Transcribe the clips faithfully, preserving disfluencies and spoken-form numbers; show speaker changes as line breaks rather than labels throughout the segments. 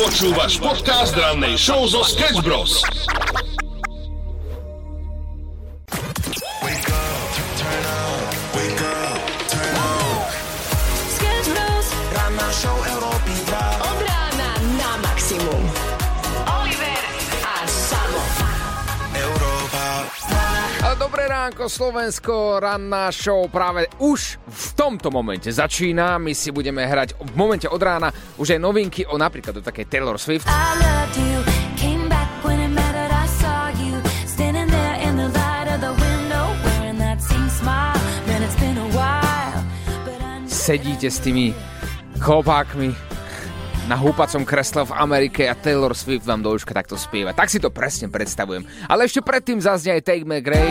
Počúvaš podcast rannej show zo Sketch Bros.
Sketch Bros. Ranná show Európy dva. Od rána na maximum. Oliver a Samo. Európa.
Dobré ránko Slovensko, ranná show práve už v tomto momente začína. My si budeme hrať v momente od rána už aj novinky o napríklad o takej Taylor Swift. Sedíte s tými chlopákmi na húpacom kresle v Amerike a Taylor Swift vám do uška takto spieva. Tak si to presne predstavujem. Ale ešte predtým zaznie aj Take Me Grey.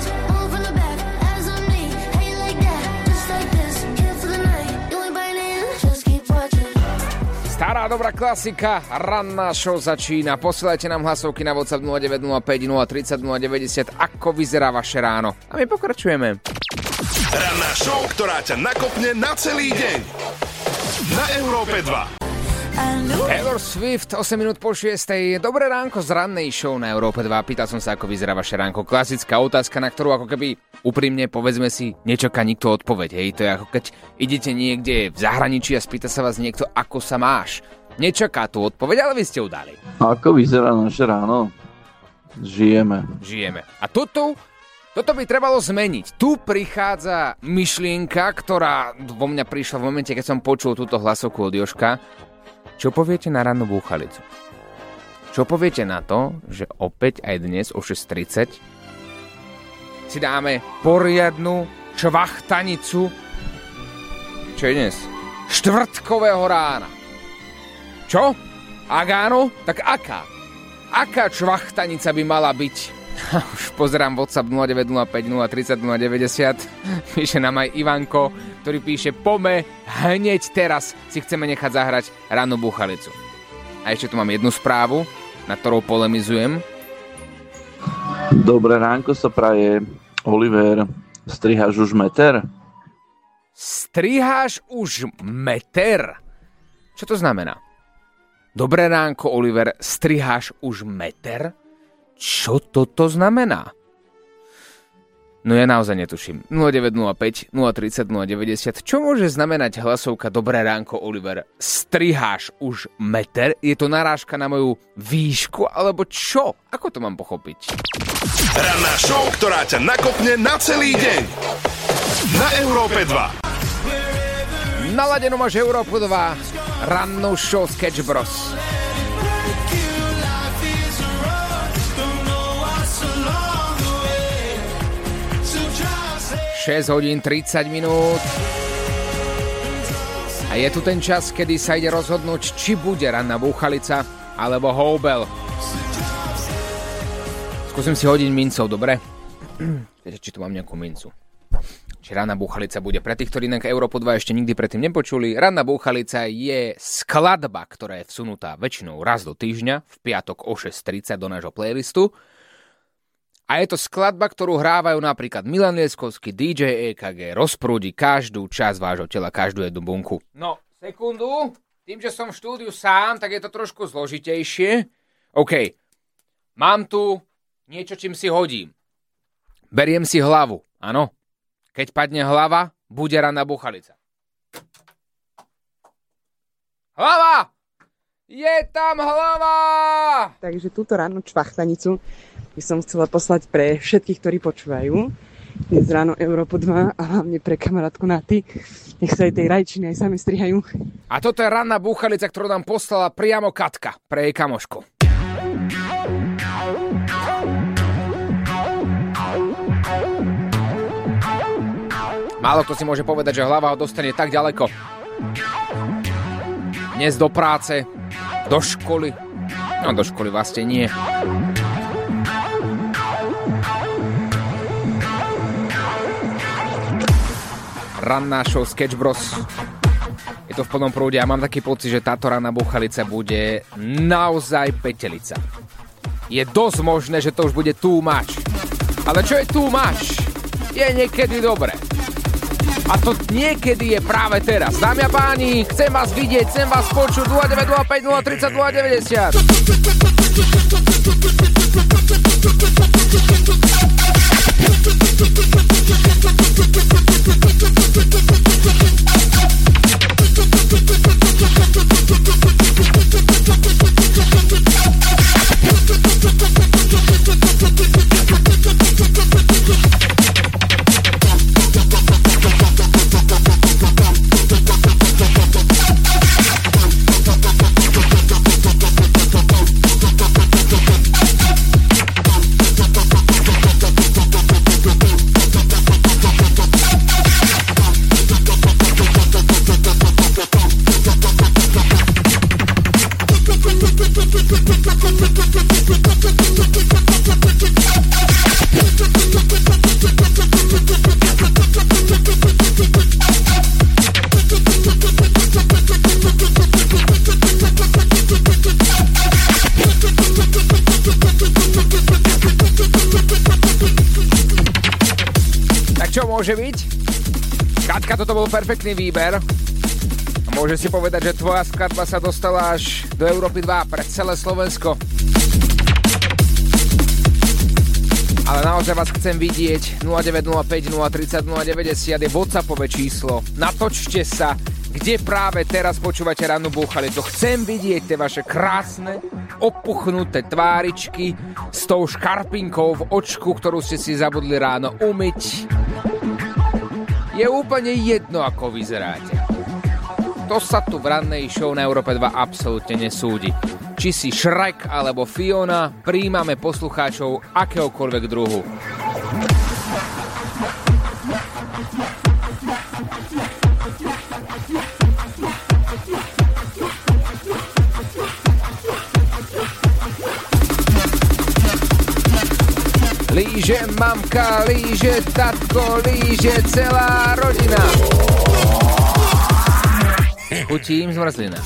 Stará dobrá klasika, ranná show začína. Posielajte nám hlasovky na WhatsApp nula deväť nula päť nula tri nula nula deväťdesiat. Ako vyzerá vaše ráno? A my pokračujeme.
Ranná show, ktorá ťa nakopne na celý deň. Na Európe dva.
Taylor Swift, osem minút po šiestej. Dobré ránko z rannej show na Európe dva. Pýtal som sa, ako vyzerá vaše ránko. Klasická otázka, na ktorú ako keby úprimne, povedzme si, nečaká nikto odpoveď. Hej, to je ako keď idete niekde v zahraničí a spýta sa vás niekto, ako sa máš. Nečaká tú odpoveď, ale vy ste ju dali.
Ako vyzerá naše ráno? Žijeme.
Žijeme. A toto, toto by trebalo zmeniť. Tu prichádza myšlienka, ktorá vo mňa prišla v momente, keď som počul túto hlasovku od Jožka. Čo poviete na rannú búchalicu? Čo poviete na to, že opäť aj dnes o šesť tridsať si dáme poriadnu čvachtanicu, čo je dnes? Štvrtkového rána. Čo? Ak áno, tak aká? Aká čvachtanica by mala byť? Už pozerám WhatsApp nula deväť nula päť nula tri nula nula deväťdesiat. Píše nám aj Ivanko, ktorý píše: Pome, hneď teraz si chceme nechať zahrať rannú búchalicu. A ešte tu mám jednu správu, na ktorou polemizujem.
Dobré ránko sa praje. Oliver, striháš už meter?
Striháš už meter? Čo to znamená? Dobré ránko, Oliver, striháš už meter? Čo toto znamená? No ja naozaj netuším. nula deväť nula päť nula tri nula nula deväťdesiat. Čo môže znamenať hlasovka Dobré ránko, Oliver? Striháš už meter? Je to narážka na moju výšku? Alebo čo? Ako to mám pochopiť?
Ranná show, ktorá ťa nakopne na celý deň. Na Európe dva.
Naladenú máš Európu dva. Rannú show Sketch Bros. šesť hodín tridsať minút. A je tu ten čas, kedy sa ide rozhodnúť, či bude ranná búchalica alebo houbel. Skúsim si hodiť mincov, dobre? Viete, či tu mám nejakú mincu. Či ranná búchalica bude. Pre tých, ktorí na Európu dva ešte nikdy predtým nepočuli, ranná búchalica je skladba, ktorá je vsunutá väčšinou raz do týždňa, v piatok o šesť tridsať do nášho playlistu. A je to skladba, ktorú hrávajú napríklad Milan Lieskovský, dý džej é ká gé, rozprúdi každú časť vášho tela, každú jednu bunku. No, sekundu. Tým, že som v štúdiu sám, tak je to trošku zložitejšie. OK. Mám tu niečo, čím si hodím. Beriem si hlavu, áno. Keď padne hlava, bude ranná búchalica. Hlava! Je tam hlava!
Takže túto rannú čvachtanicu by som chcela poslať pre všetkých, ktorí počúvajú. Dnes ráno Európu dva a hlavne pre kamarátku Naty. Nech sa aj tej rajčiny aj sami strihajú.
A toto je ranná búchalica, ktorú nám poslala priamo Katka pre jej kamošku. Málo kto si môže povedať, že hlava ho dostane tak ďaleko. Dnes do práce, do školy. No do školy vlastne nie. Ranná show Sketch Bros. Je to v plnom prúde a mám taký pocit, že táto ranná búchalica bude naozaj petelica. Je dosť možné, že to už bude too much. Ale čo je too much? Je niekedy dobré. A to niekedy je práve teraz. Dámy a páni, chcem vás vidieť, chcem vás počuť. nula deväť nula päť nula tridsať nula deväťdesiat. Môže byť? Katka, toto bol perfektný výber. A môže si povedať, že tvoja skladba sa dostala až do Európy dva pre celé Slovensko. Ale naozaj vás chcem vidieť. nula deväť nula päť nula tridsať nula deväťdesiat je WhatsAppové číslo. Natočte sa, kde práve teraz počúvate Rannú búchalicu. Chcem vidieť tie vaše krásne, opuchnuté tváričky s tou škarpinkou v očku, ktorú ste si zabudli ráno umyť. Je úplne jedno, ako vyzeráte. To sa tu v rannej show na Európe dva absolútne nesúdi. Či si Shrek alebo Fiona, prijímame poslucháčov akéhokoľvek druhu. Líže mamka, líže tatko, líže celá rodina. Chutí im zmrzlina.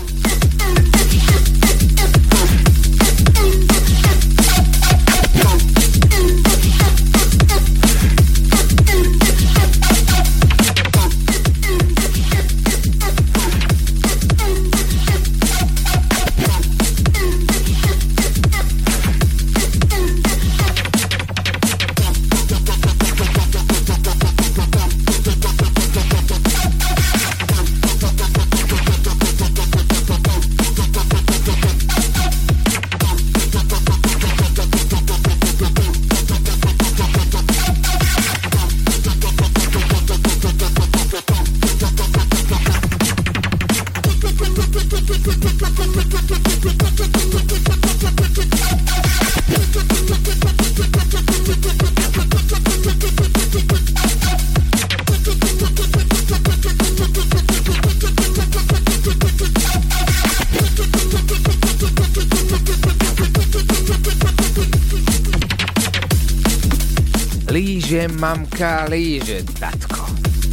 Líže mamka, líže tatko.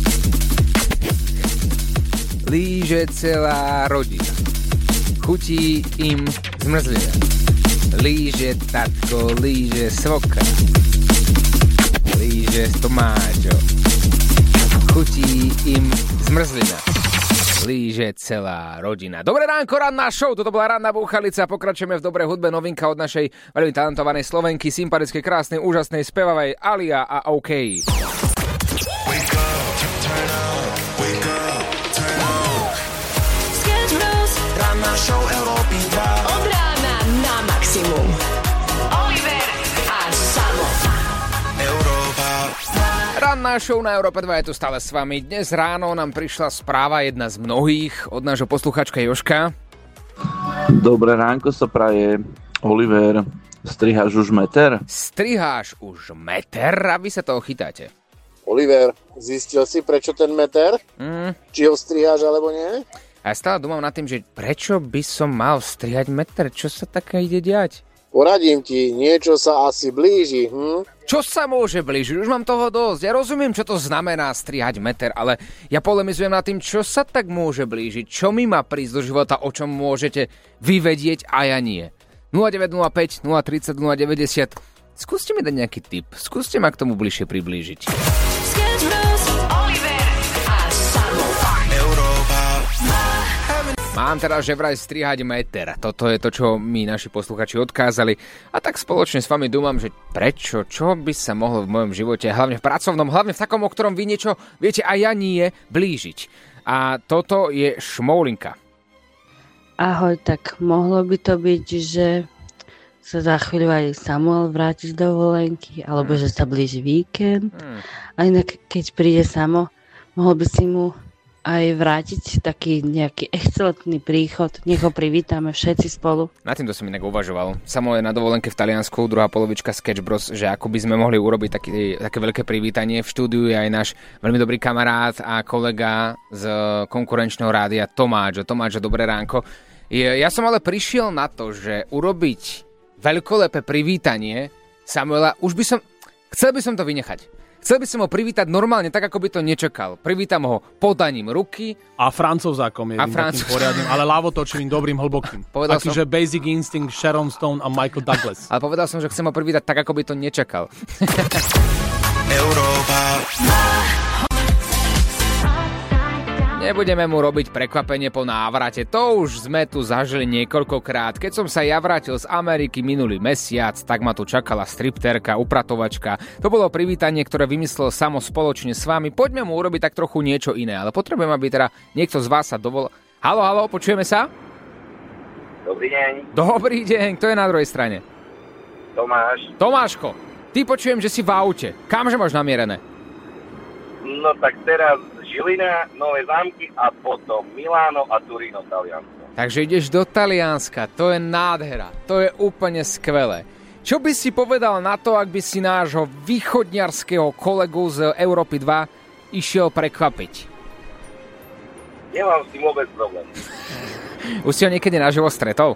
Líže celá rodina. Chutí im zmrzlina. Líže tatko, líže svokra. Líže tomáčo. Chutí im zmrzlina. Líže celá rodina. Dobré ránko, ranná show, toto bola Ranná búchalica. Pokračujeme v dobrej hudbe, novinka od našej veľmi talentovanej Slovenky, sympatickej, krásnej, úžasnej, spevavej Alia a OK.
Ranná show Európy dva.
Od rána na maximum. Oliver a Samo.
Európa.
Ranná show na Európe dva je tu stále s vami. Dnes ráno nám prišla správa, jedna z mnohých, od nášho posluchačka Jožka.
Dobré ránko sa praje. Oliver, striháš už meter?
Striháš už meter a vy sa toho chytáte.
Oliver, zistil si, prečo ten meter?
Mm.
Či ho striháš, alebo nie?
A ja stále dúmam nad tým, že prečo by som mal strihať meter? Čo sa také ide diať?
Poradím ti, niečo sa asi blíži, hm?
Čo sa môže blížiť? Už mám toho dosť. Ja rozumiem, čo to znamená strihať meter, ale ja polemizujem nad tým, čo sa tak môže blížiť. Čo mi má prísť do života, o čom môžete vyvedieť a ja nie. nula deväť nula päť nula tridsať nula deväťdesiat. Skúste mi dať nejaký tip. Skúste ma k tomu bližšie priblížiť.
Oliver a
Mám teda že vraj strihať meter. Toto je to, čo mi naši posluchači odkázali. A tak spoločne s vami dúmam, že prečo, čo by sa mohlo v mojom živote, hlavne v pracovnom, hlavne v takom, o ktorom vy niečo viete a ja nie, blížiť. A toto je Šmoulinka.
Ahoj, tak mohlo by to byť, že sa za chvíľu aj Samuel vráti z dovolenky, alebo hmm. že sa blíži víkend. Hmm. A inak, keď príde Samo, mohol by si mu aj vrátiť taký nejaký excelentný príchod. Nech ho privítame všetci spolu.
Na týmto som inak uvažoval. Samo je na dovolenke v Taliansku, druhá polovička Sketch Bros, že ako by sme mohli urobiť taký, také veľké privítanie. V štúdiu je aj náš veľmi dobrý kamarát a kolega z konkurenčného rádia Tomáč. Tomáč, dobré ránko. Ja som ale prišiel na to, že urobiť veľkolepé privítanie Samuela, už by som... Chcel by som to vynechať. Chcel by som ho privítať normálne, tak ako by to nečakal. Privítam ho podaním ruky.
A francúzákom je takým poriadnym, ale ľavotočivým, dobrým, hlbokým. Taký, som... že Basic Instinct, Sharon Stone a Michael Douglas.
Ale povedal som, že chcem ho privítať tak, ako by to nečakal.
Európa.
Nebudeme mu robiť prekvapenie po návrate, to už sme tu zažili niekoľkokrát. Keď som sa ja vrátil z Ameriky minulý mesiac, tak ma tu čakala stripterka, upratovačka. To bolo privítanie, ktoré vymyslel Samo spoločne s vami. Poďme mu urobiť tak trochu niečo iné, ale potrebujem, aby teda niekto z vás sa dovol... Haló, haló, počujeme sa?
Dobrý deň.
Dobrý deň, kto je na druhej strane?
Tomáš.
Tomáško, ty počujem, že si v aute. Kamže máš namierené?
No tak teraz Žilina, Nové Zámky a potom Miláno a Turino, Taliansko.
Takže ideš do Talianska, to je nádhera, to je úplne skvelé. Čo by si povedal na to, ak by si nášho východňarského kolegu z Európy dva išiel prekvapiť?
Nemám s tým vôbec problém.
Už si ho niekedy naživo stretol?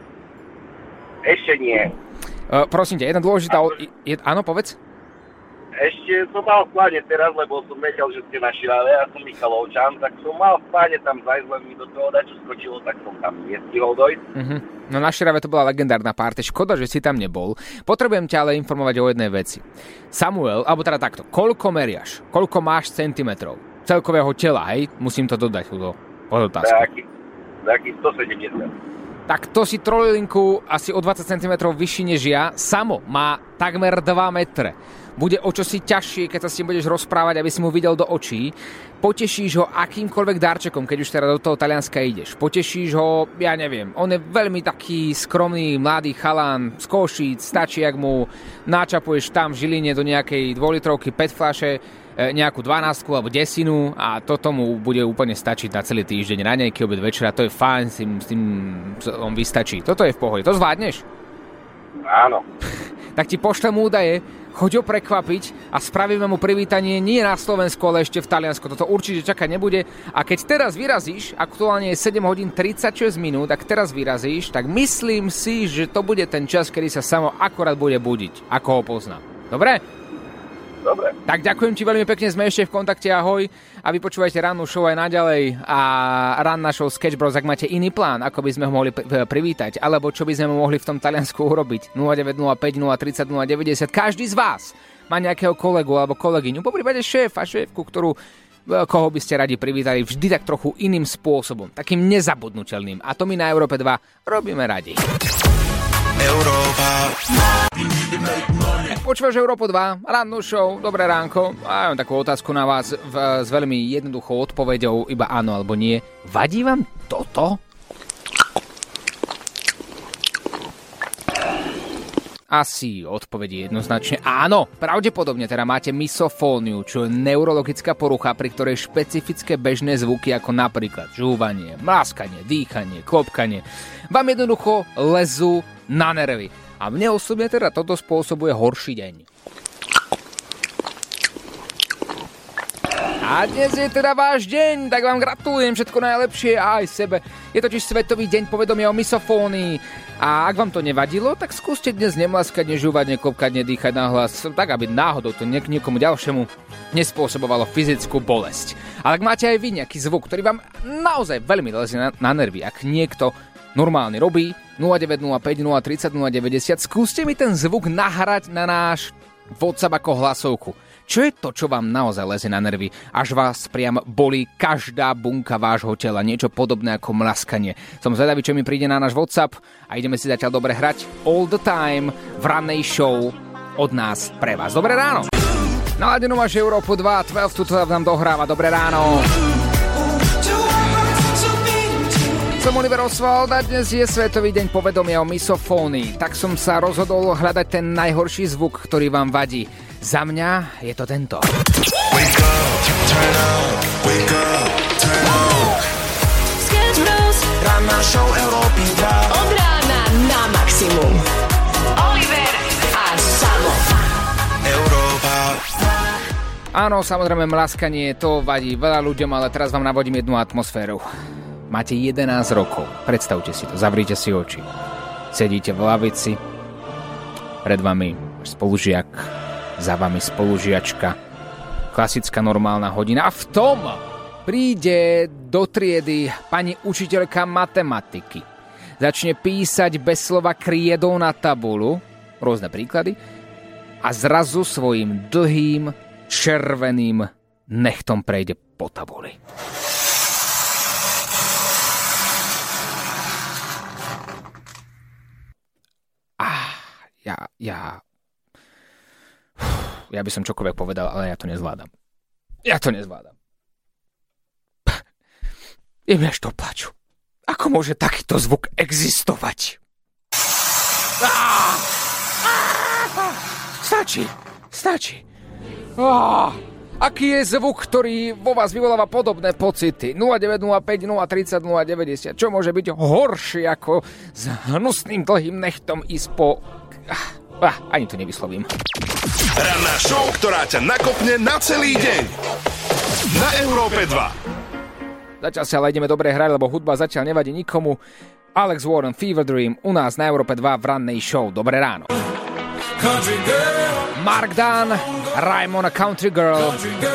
Ešte nie.
Uh, prosím ťa, jedna dôležitá... O... Je... Áno, povedz?
Ešte som mal v pláne teraz, lebo som vedel, že ste na Širave, ja som Michalovčan, tak som mal v pláne tam zajsť, len mi do toho dačo skočilo, tak som tam nestihol dojsť. Uh-huh.
No na Širave to bola legendárna párty, škoda, že si tam nebol. Potrebujem ťa ale informovať o jednej veci. Samuel, alebo teda takto, koľko meriaš? Koľko máš centimetrov? Celkového tela, hej? Musím to dodať, túto podotázku.
Taký, taký stosedemdesiat.
Tak to si trojlinku asi o dvadsať centimetrov vyšší než ja. Samo má takmer dva metre. Bude o čosi ťažšie, keď sa s tým budeš rozprávať, aby si mu videl do očí. Potešíš ho akýmkoľvek darčekom, keď už teda do toho Talianska ideš. Potešíš ho, ja neviem, on je veľmi taký skromný, mladý chalán z Košíc, stačí, ak mu načapuješ tam v Žiline do nejakej dvojlitrovky pet fľaše, nejakú dvanástku alebo desinu a toto mu bude úplne stačiť na celý týždeň, raňajky, obed, večera, to je fajn, s tým, s tým on vystačí. Toto je v pohode, to zvládneš?
Áno.
Tak ti pošlem údaje, choď ho prekvapiť a spravíme mu privítanie nie na Slovensku, ale ešte v Taliansku. Toto určite čakať nebude. A keď teraz vyrazíš, aktuálne je sedem hodín tridsaťšesť minút, ak teraz vyrazíš, tak myslím si, že to bude ten čas, kedy sa Samo akorát bude budiť, ako ho poznám. Dobre?
Dobre.
Tak ďakujem ti veľmi pekne, sme ešte v kontakte, ahoj. A vy počúvajte rannú show aj naďalej a ranná show Sketch Bros, ak máte iný plán, ako by sme ho mohli privítať, alebo čo by sme mohli v tom Taliansku urobiť. nula deväť nula päť nula tridsať nula deväťdesiat. Každý z vás má nejakého kolegu alebo kolegyňu, poprípade šéfa, šéfku, ktorú, koho by ste radi privítali vždy tak trochu iným spôsobom, takým nezabudnutelným. A to my na Európe dva robíme radi.
Európa.
Počúvaš Európu dva, rannú show, dobré ránko. A mám takú otázku na vás v, s veľmi jednoduchou odpoveďou, iba áno alebo nie. Vadí vám toto? Asi odpovedí jednoznačne áno. Pravdepodobne teda máte misofóniu, čo je neurologická porucha, pri ktorej špecifické bežné zvuky ako napríklad žúvanie, mláskanie, dýchanie, klopkanie vám jednoducho lezú na nervy. A mne osobne teda toto spôsobuje horší deň. A dnes je teda váš deň, tak vám gratulujem, všetko najlepšie a aj sebe. Je totiž Svetový deň povedomia o misofónii. A ak vám to nevadilo, tak skúste dnes nemlaskať, nežúvať, neklopkať, nedýchať nahlas, tak aby náhodou to niek- niekomu ďalšiemu nespôsobovalo fyzickú bolesť. Ale ak máte aj vy nejaký zvuk, ktorý vám naozaj veľmi lezie na, na nervy, ak niekto normálne robí, nula deväť nula päť nula tridsať nula deväťdesiat, skúste mi ten zvuk nahrať na náš WhatsApp ako hlasovku. Čo je to, čo vám naozaj leze na nervy, až vás priam bolí každá bunka vášho tela, niečo podobné ako mlaskanie. Som zvedavý, čo mi príde na náš WhatsApp a ideme si zatiaľ dobre hrať All the Time v rannej show od nás pre vás. Dobré ráno! Naladenú máš Európu dva, dvanásť, tuto nám dohráva. Dobré ráno! Som Oliver Oswald a dnes je Svetový deň povedomia o misofónii. Tak som sa rozhodol hľadať ten najhorší zvuk, ktorý vám vadí. Za mňa je to tento. Wake up, turn up, wake up, turn up. Ranná show Európy dva. Od rána na maximum. Oliver a Samo. Európa. Áno, samozrejme, mlaskanie, to vadí veľa ľuďom, ale teraz vám navodím jednu atmosféru. Máte jedenásť rokov, predstavte si to, zavrite si oči. Sedíte v lavici, pred vami spolužiak, za vami spolužiačka, klasická normálna hodina a v tom príde do triedy pani učiteľka matematiky. Začne písať bez slova kriedou na tabulu, rôzne príklady, a zrazu svojim dlhým, červeným nechtom prejde po tabuli. Ja, ja... Ja by som čokoľvek povedal, ale ja to nezvládam. Ja to nezvládam. Je mi až to plaču. Ako môže takýto zvuk existovať? Stačí, stačí. Aký je zvuk, ktorý vo vás vyvoláva podobné pocity? nula deväť nula päť nula tridsať nula deväťdesiat. Čo môže byť horšie ako s hnusným dlhým nechtom ísť po... Ah, ah, ani to nevyslovím.
Ranná show, ktorá ťa nakopne na celý deň. Na Európe dva.
Zatiaľ sa ale ideme dobre hrať, lebo hudba zatiaľ nevadí nikomu. Alex Warren, Fever Dream, u nás na Európe dva v rannej show. Dobré ráno. Mark Dunn, Raimona Country Girl.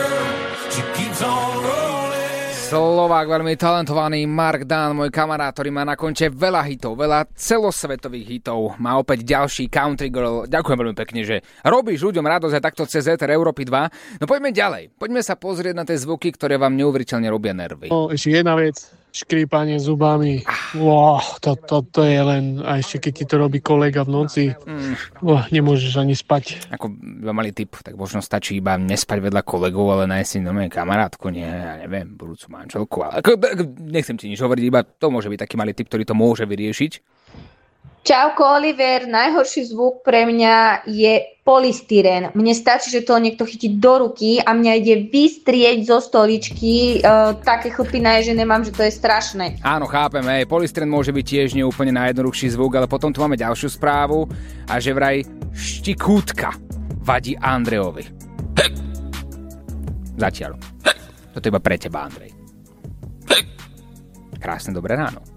Slovák, veľmi talentovaný Mark Dunn, môj kamarát, ktorý má na konte veľa hitov, veľa celosvetových hitov. Má opäť ďalší Country Girl. Ďakujem veľmi pekne, že robíš ľuďom radosť aj takto cez éter Európy dva. No poďme ďalej. Poďme sa pozrieť na tie zvuky, ktoré vám neuveriteľne robia nervy.
No, ešte jedna vec. Škrípanie zubami. Wow, to, to, to je len... A ešte keď ti to robí kolega v noci, mm. oh, nemôžeš ani spať.
Ako iba malý tip, tak možno stačí iba nespať vedľa kolegov, ale nájsť si normálne kamarátku, nie, ja neviem, budúcu manželku. Ale ako, nechcem ti nič hovoriť, iba to môže byť taký malý tip, ktorý to môže vyriešiť.
Čauko, Oliver, najhorší zvuk pre mňa je polystyrén. Mne stačí, že to niekto chytí do ruky a mňa ide vystrieť zo stoličky. E, také chlpina je, že nemám, že to je strašné.
Áno, chápem, hej, polystyrén môže byť tiež neúplne najjednoduchší zvuk, ale potom tu máme ďalšiu správu a že vraj štikútka vadí Andrejovi. Zatiaľ. Toto je iba pre teba, Andrej. Krásne dobré ráno.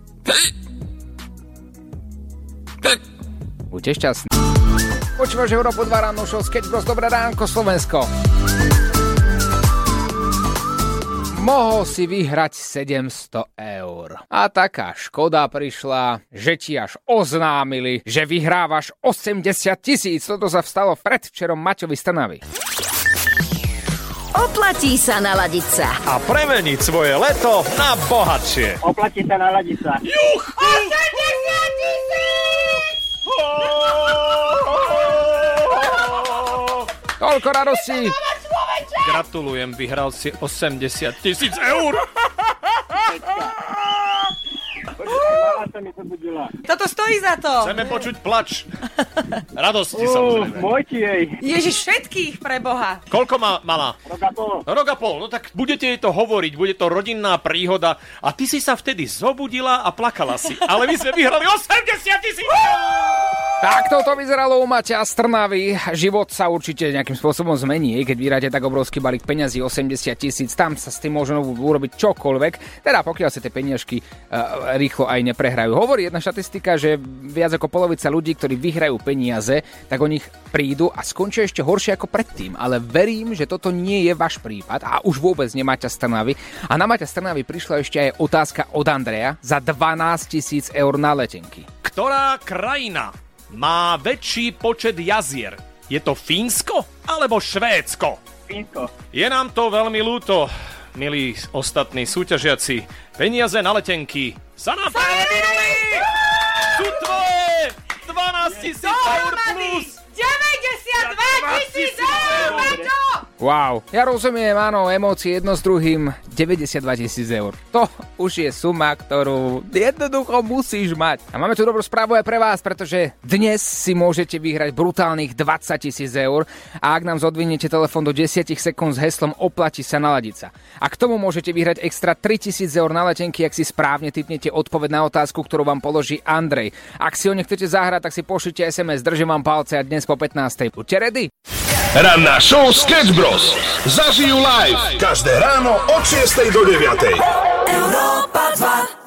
Buďte šťastní. Počúvaš Európu dva ráno show Sketch Bros. Dobré ránko, Slovensko. Mohol si vyhrať sedemsto eur. A taká škoda prišla, že ti až oznámili, že vyhrávaš osemdesiat tisíc. Toto sa vstalo predvčerom Maťovi z Trnavy.
Oplatí sa naladiť sa.
A premeniť svoje leto na bohatšie.
Oplatí sa naladiť sa.
Juch!
osemdesiat tisíc!
Toľko radosti.
Gratulujem, vyhral si osemdesiat tisíc eur.
Toto stojí za to.
Chceme počuť plač. Radosti, uh, samozrejme.
Môjti jej.
Ježiš, všetkých pre Boha.
Koľko má mala?
Rok a pol.
Rok a pol. No tak budete jej to hovoriť, bude to rodinná príhoda. A ty si sa vtedy zobudila a plakala si. Ale my sme vyhrali osemdesiat tisíc eur.
Tak toto vyzeralo u Maťa z Trnavy. Život sa určite nejakým spôsobom zmení, keď vyhráte tak obrovský balík peňazí, osemdesiat tisíc, tam sa s tým môžu urobiť čokoľvek, teda pokiaľ sa tie peniažky uh, rýchlo aj neprehrajú. Hovorí jedna štatistika, že viac ako polovica ľudí, ktorí vyhrajú peniaze, tak o nich prídu a skončia ešte horšie ako predtým. Ale verím, že toto nie je váš prípad a už vôbec nie Maťa z Trnavy. A na Maťa z Trnavy prišla ešte aj otázka od Andreja za dvanásť tisíc eur na letenky.
Ktorá krajina má väčší počet jazier? Je to Fínsko alebo Švédsko?
Fínsko.
Je nám to veľmi ľúto, milí ostatní súťažiaci. Peniaze na letenky sa nám práve minuli! Sú tvoje! dvanásť tisíc eur plus!
deväťdesiatdva tisíc eur, Maťo!
Wow, ja rozumiem, áno, emócie jedno s druhým, deväťdesiatdva tisíc eur. To už je suma, ktorú jednoducho musíš mať. A máme tu dobrú správu aj pre vás, pretože dnes si môžete vyhrať brutálnych dvadsať tisíc eur a ak nám zodviniete telefón do desať sekúnd s heslom oplatí sa naladiť sa. A k tomu môžete vyhrať extra tri tisíc eur na letenky, ak si správne tipnete odpoveď na otázku, ktorú vám položí Andrej. Ak si ho nechcete zahrať, tak si pošlite es em es, držím vám palce a dnes po pätnástej. Buďte ready?
Ranná show Sketch Bros. Zažijú live každé ráno od šiestej do deviatej. Európa dva.